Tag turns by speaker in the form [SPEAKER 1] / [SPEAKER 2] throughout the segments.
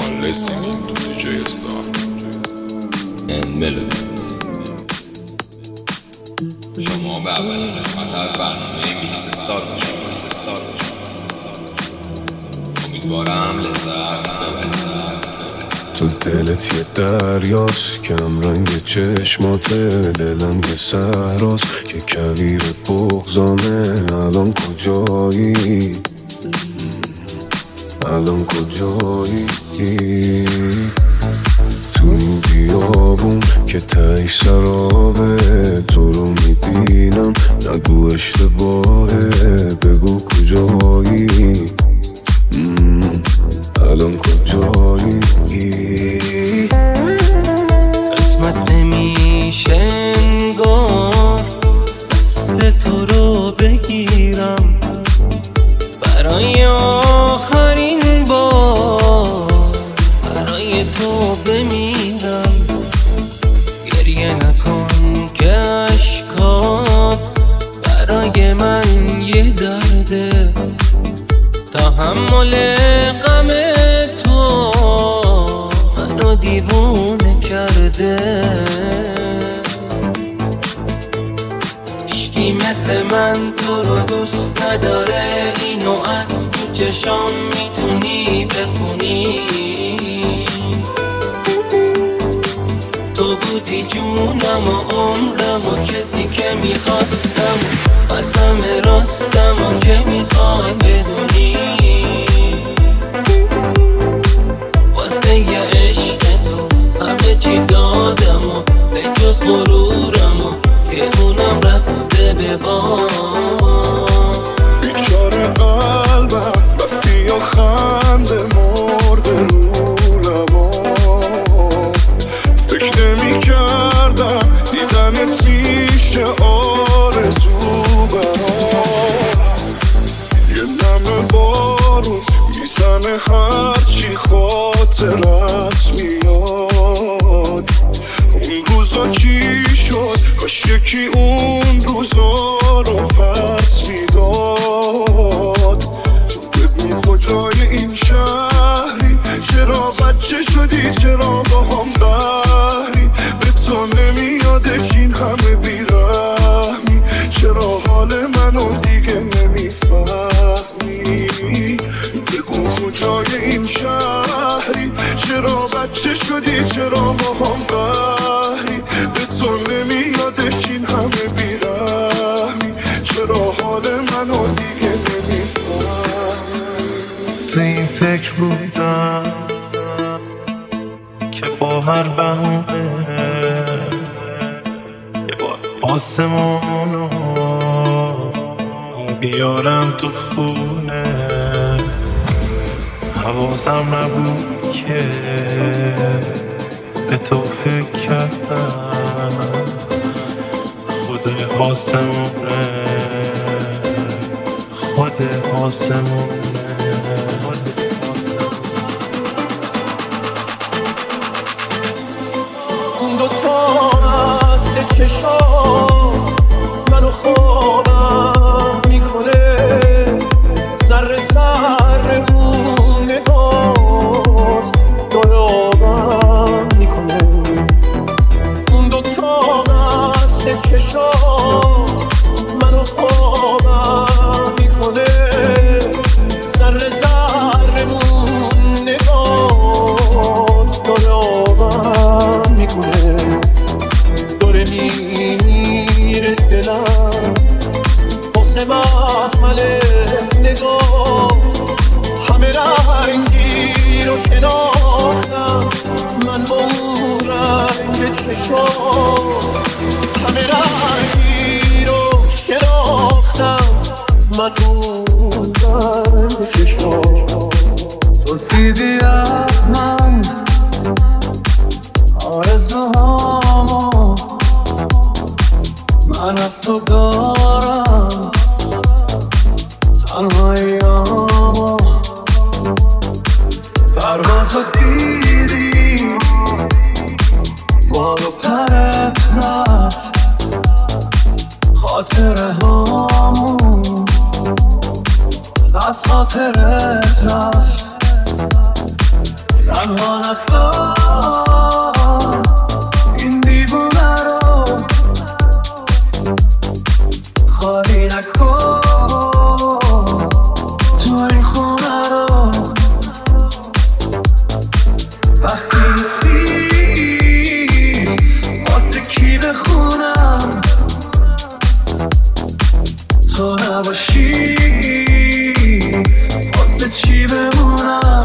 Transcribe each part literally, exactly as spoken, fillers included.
[SPEAKER 1] listening to دی جی Star and Melody. شما به اولین قسمت از برنامه میکس استار باشید. امیدوارم لذت ببرید.
[SPEAKER 2] تو دلت یه دریاست کم رنگ چشماته، دلم یه صحراست که کویر بغضانه. الان کجایی؟ الان کجایی؟ تو این بیابون که تایی سرابه، تو رو میبینم نگو اشتباهه، بگو کجایی؟ الان کجایی؟
[SPEAKER 3] قسمت نمیشه انگار دست تو رو بگیرم برای آخرین بار، برای تو بمیرم. گریه نکن که اشکات برای من یه درده، تحمل غم تو منو دیوونه کرده. هیچکی مثل من تو رو دوست نداره، اینو از تو چشام میتونی بخونی. تو بودی جونم و عمرم و کسی که میخواستم، قسم راستم و که میخوای بدونی. واسه یه عشق تو همه چی دادم و به جز غرورم و یهونم رفته به بام.
[SPEAKER 2] بیچاره قلبم رفتی یا خنده مرده رو لبام. فکر نمی کردم دیدنت میشه آرزو برام. یه نم بارون میزنه هرچی خاطرت میاد. اون روزا چی شد؟ کاش یکی اون روزا رو پس میداد. تو بگو کجای این شهری؟ چرا بچه شدی؟ چرا با هم قهری؟ به تو نمیادش این همه بیرحمی؟ چرا حال منو دیگه نمیفهمی؟ بگو کجای این شهری؟ چرا بچه شدی؟ چرا با هم قهری؟ به تو نمیادش این همه بیرحمی؟ چرا حال منو دیگه نمیفهمی؟
[SPEAKER 4] تو این فکر بودم که با هر بهونه یه بار آسمونو بیارم تو خونه. حواسم نبود که به تو فکر کردم. خود آسمونه خود آسمونه
[SPEAKER 5] اون دوتا نسل چشام منو خوابم میکنه، ذره ذره اون نگاه دلابم میکنه. اون دوتا نسل چشام منو خوابم میکنه، ذره ذره اون نگاه دلابم میکنه. داره میره دلم واسه محمل نگاه، همه رنگی رو شناختم من با اون رنگ چشام. همه رنگی رو شناختم من اون رنگ چشام.
[SPEAKER 6] تو سیدی از من آرزوهامو، من از تو دارم تنهاییامو. پروازو دیدی بارو پرت رفت، خاطره هامون از خاطرت رفت. تنها نسان این دیوونه رو خالی نکن تو این خونه رو وقتی نیستی واسه کی بخونم تو نباشی واسه چی بمونم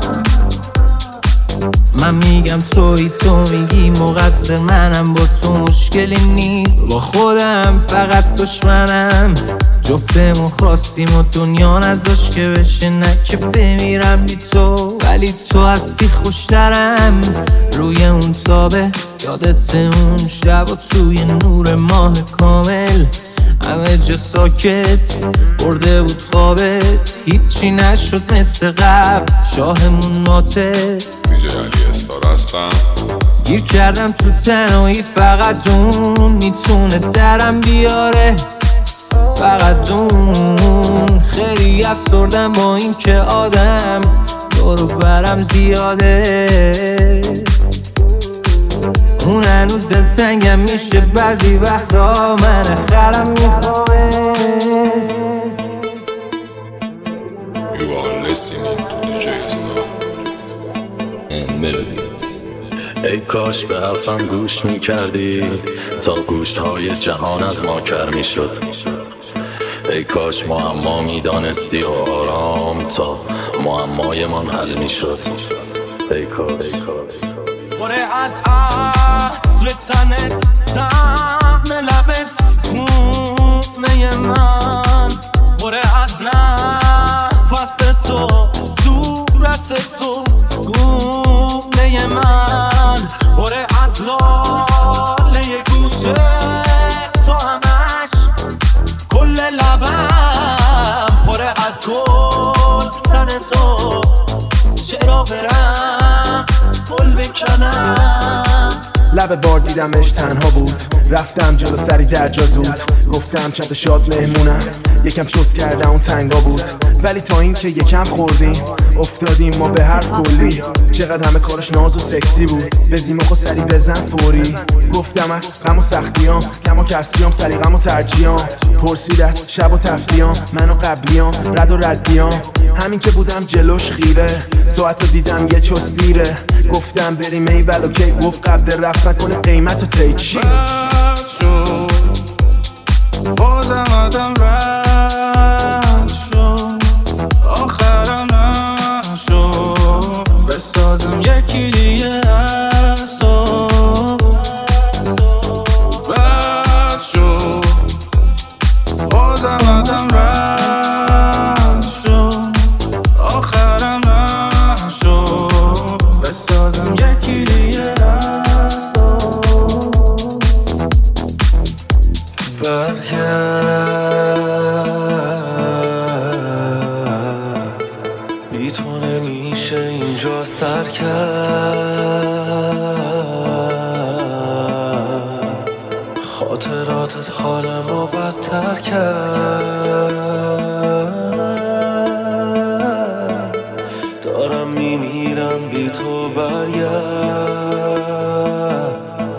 [SPEAKER 3] من میگم توی تو میگی مقصر منم با تو مشکلی نیست با خودم فقط دشمنم جفتمون خواستیم و دنیا نذاش که بشه نه که بمیرم بی تو ولی تو هستی خوشترم روی اون تابه یادت اون شب و توی نور ماه کامل همه جا ساکت برده بود خوابت هیچی نشد مثل قبل شاهمون ماتت
[SPEAKER 1] دیجی علی استار هستم
[SPEAKER 3] گیر کردم تو تنهایی فقط اون میتونه درم بیاره فقط اون خیلی افسردم با این که آدم دورو برم زیاده اون هنوز دلتنگم میشه بعضی وقتا من خرم میخوامه
[SPEAKER 1] You are listening to دیجی Star and Melody.
[SPEAKER 7] ای کاش به حرفم گوش میکردی تا گوشهای جهان از ما کر میشد ای کاش معما میدانستی و آرام تا معمای من حل میشد ای کاش ای کاش
[SPEAKER 3] پره از عصر تنت دم لبت خونه من پره از نفس تو صورت تو گونه من پره از لاله گوشه تو همش کل لبم پره از گل تن تو چرا برم گل بکنم
[SPEAKER 8] لب بار دیدمش تنها بود رفتم جلو سری در جا زود گفتم چند شاد مهمونم یکم چوس کردم اون تنگا بود ولی تا این که یکم خوردیم افتادیم ما به حرف کلی چقدر همه کارش ناز و سکسی بود بزیم آقا سری بزن فوری گفتم از غم و سختیام کم و کسیام سلیقم و ترجیام پرسید از شب و تفتیام من و قبلیام رد و ردیام همین که بودم جلوش خیره ساعت رو دیدم یه چوس دیره گفتم بریم ای ولو کی گفت قبل رفتن کنه قیمت و تی چی
[SPEAKER 9] بازم آدم رد شد آخرم نشد بسازم یکی دیگه از تو بد شد بازم آدم رد شد آخرم نشد بسازم یکی دیگه از تو
[SPEAKER 4] بی تو نمیشه اینجا سر کرد خاطراتت حالم رو بدتر کرد دارم میمیرم بی تو برگرد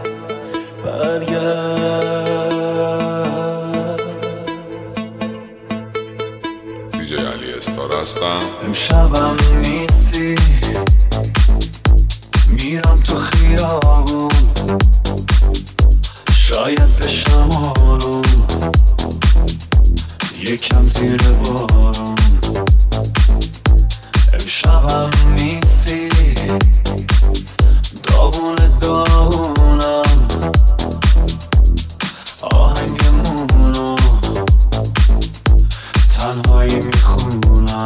[SPEAKER 4] برگرد
[SPEAKER 1] دیجی علی استار هستم
[SPEAKER 6] امشبم نیستی میرم تو خیابون شاید بشم آروم یکم زیر بارون امشبم نیستی داغون داغونم آهنگمونو تنهایی میخونم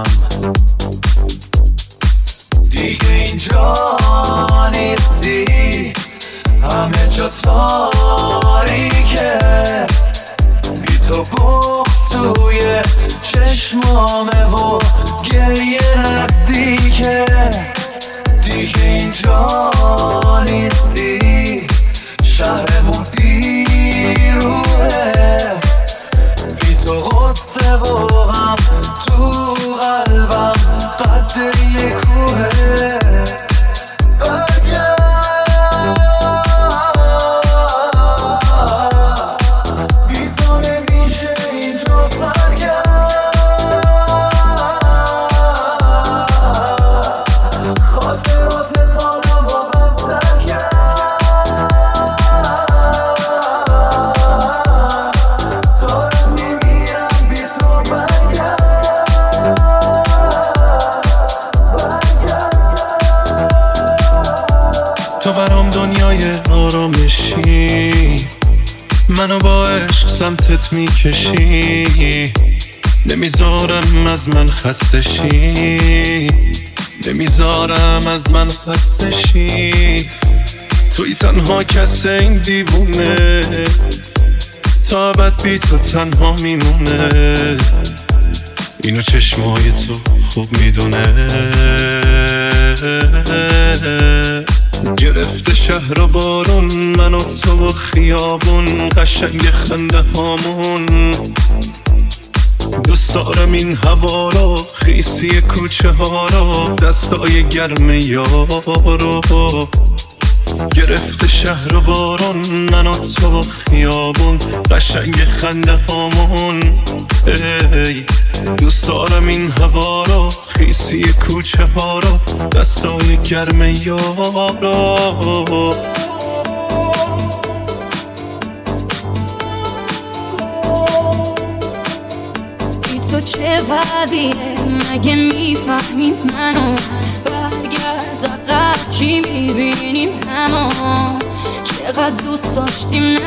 [SPEAKER 6] دیگه اینجا نیستی همه جا تاریکه بی تو بغض توی چشمامه و گریه نزدیکه دیگه اینجا نیستی شهرمون بیروه بی تو غصه و غم تو قلبم قد یه کوه
[SPEAKER 10] تو برام دنیای آرامشی، منو با عشق سمتت میکشی، نمیذارم از من خستشی، نمیذارم از من خستشی. توی تنها کسه این دیوونه، تا ابد بی تو تنها میمونه. اینو چشمای تو خوب میدونه. گرفته شهر و بارون، من و تو و خیابون، قشنگ خنده هامون. دوست دارم این هوا رو، خیسی کوچه ها رو، دستای گرم یارو. گرفته شهر و بارون، من و تو و خیابون، قشنگ خنده هامون. ای دوست دارم این هوا رو، خیسی کوچه ها رو، دستای گرم یارو.
[SPEAKER 11] تو چه وضعیه مگه میفهمیم منو؟ برگرد عقب چی میبینیم همون؟ چقدر دوست داشتیم نه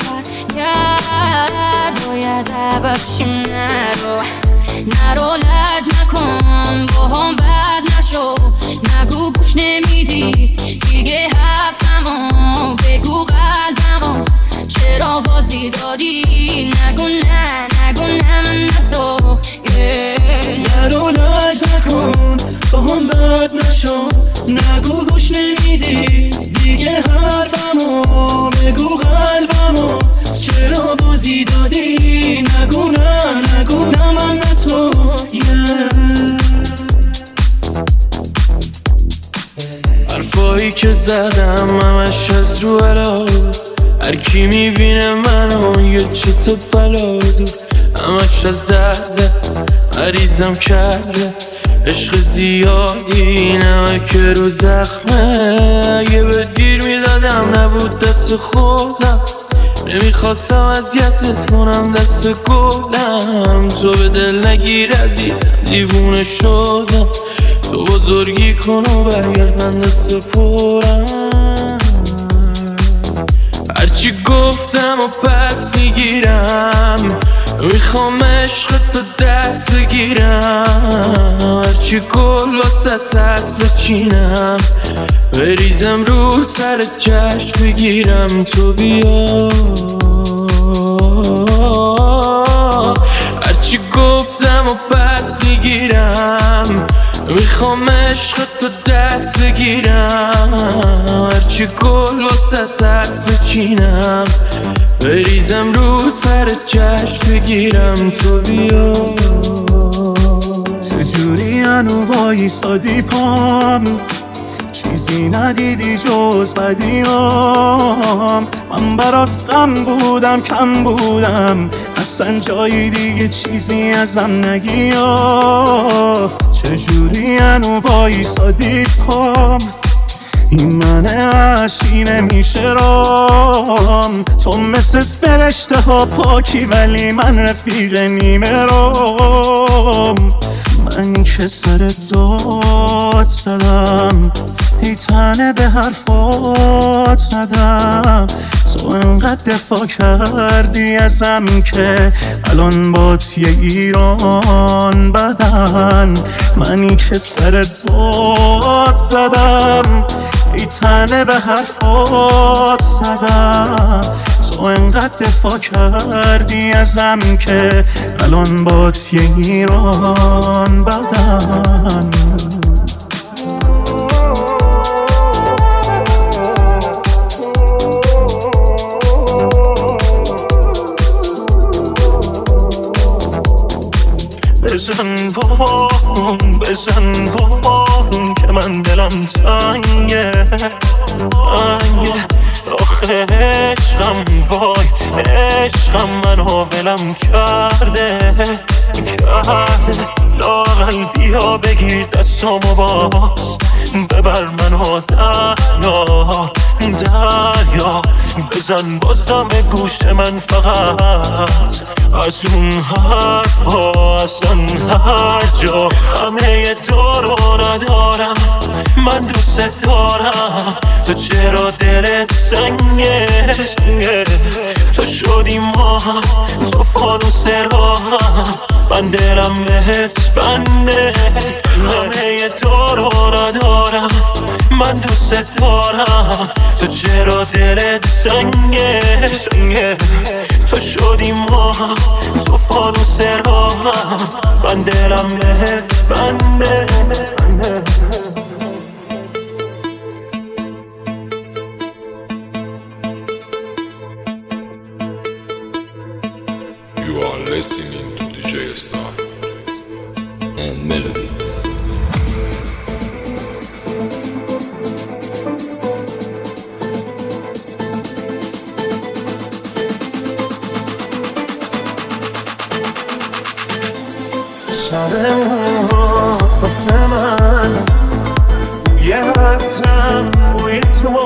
[SPEAKER 11] برگرد، باید عوضشیم. نرو نرو لج نکن با هم بد نشو، نگو گوش نمیدی دیگه حرفمو، بگو قلبمو چرا بازی دادی؟ نگو نه نگو نه من نه تو.
[SPEAKER 9] نرو لج نکن با هم بد نشو، نگو گوش نمیدی دیگه حرفمو، بگو قلبمو چرا بازی دادی؟ نگو نه نگو نه من نه تو.
[SPEAKER 3] حرفایی که زدم همش از رو علاوه، هر کی میبینه منو یه چت بلادو، همش از درده مریضم کرده، عشق زیادی نمک رو زخمه. اگه بهت گیر میدادم نبود دست خودم، نمیخواستم اذیتت کنم دست گلم. تو به دل نگیر عزیزم دیوونه شدم، تو بزرگی کن و برگرد من دست پرم. هرچی گفتم و پس میگیرم، میخوام عشق تو دست بگیرم. هرچی گل واسه هست بچینم، بریزم رو سر چشم بگیرم. تو بیا هرچی گفتم و پس میگیرم، میخوام عشق تو دست بگیرم. هرچی گل واسه هست بچینم، بریزم رو سر چشم بگیرم. تو بیا
[SPEAKER 2] چجوری هنو وایسادی پام، چیزی ندیدی جز بدیام. من برات غم بودم کم بودم، اصلا جایی دیگه چیزی ازم نگی. چجوری هنو وایسادی پام، این من عشقی نمیشه رام. تو مثل فرشته ها پاکی ولی من رفیق نیمه رام. من که سر داد زدم، ای تنه به حرفات زدم. تو انقدر دفاع کردی ازم که الان بات یه ایران بدن. منی که سر داد زدم، ای تنه به حرفات زدم. تو انقدر دفاع کردی ازم که الان بات یه ایران بدن.
[SPEAKER 5] بزن بارون بزن بارون که من دلم تنگه تنگه. آخه عشقم وای عشقم منو ولم کرده کرده. لااقل بیا بگیر دستامو باز، ببر منو دریا دریا. بزن بازم گوش من فقط از اون حرفا، اصلا هر جا همه تو رو ندارم، من دوست دارم. تو چرا دلت سنگه تو شدی ما هم، تو فانوس راهم، من دلم بهت بنده. همه تو رو ندارم، من دوست دارم. تو چرا دلت سنگه تو شدی ما هم، تو فانوس راهم، من دلم بهت بنده.
[SPEAKER 1] You are listening to دی جی Star and Melody.
[SPEAKER 2] شرمات واسه من یه عطرم بوی تو،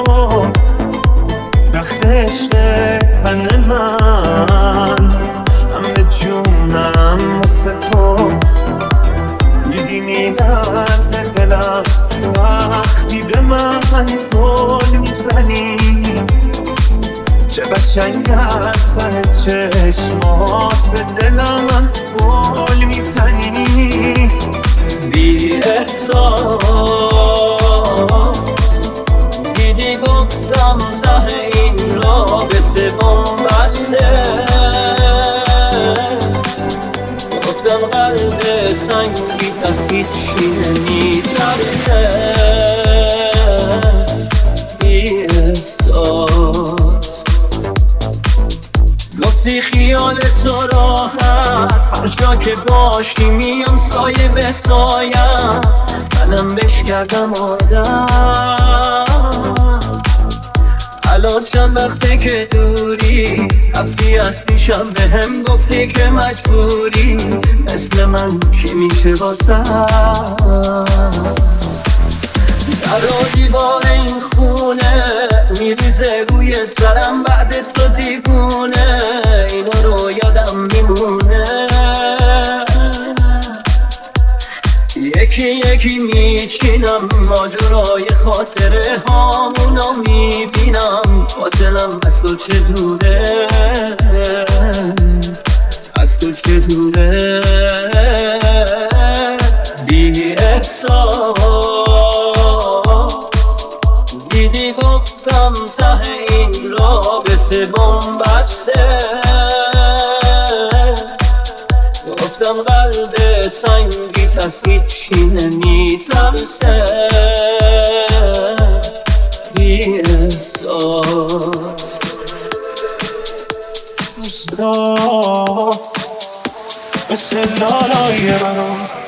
[SPEAKER 2] رخت عشق تن من، همه جونم واسه تو. میدینی لرز دلم وقتی به من زل میزنی، چه قشنگ از ته چشمات به دلم گل میزنی.
[SPEAKER 9] بی احساس دیدی گفتم زهر این رابطه بومبسته، گفتم قلب سنگی از هیچی نمیترسه. بی احساس گفتی خیال تو راحت، هر جا که باشی میام سایه به سایم، منم بش کردم عادت. الان چند وقته که دوری، رفتی از پیشم به هم گفتی که مجبوری، مثل من که میشه واسم. در دیوار این خونه میریزه روی سرم بعد تو دیوونه، اینا رو یادم میمونه. یکی یکی میچینم ماجرای خاطره هامونو میبینم، فاصلم از تو چه دوره، از تو چه دوره. بی احساس دیدی گفتم ته این رابطه بومبسته، گفتم قلب سنگی از هیچی نمیترسه. بی احساس
[SPEAKER 2] دوست دار مثل لالای منو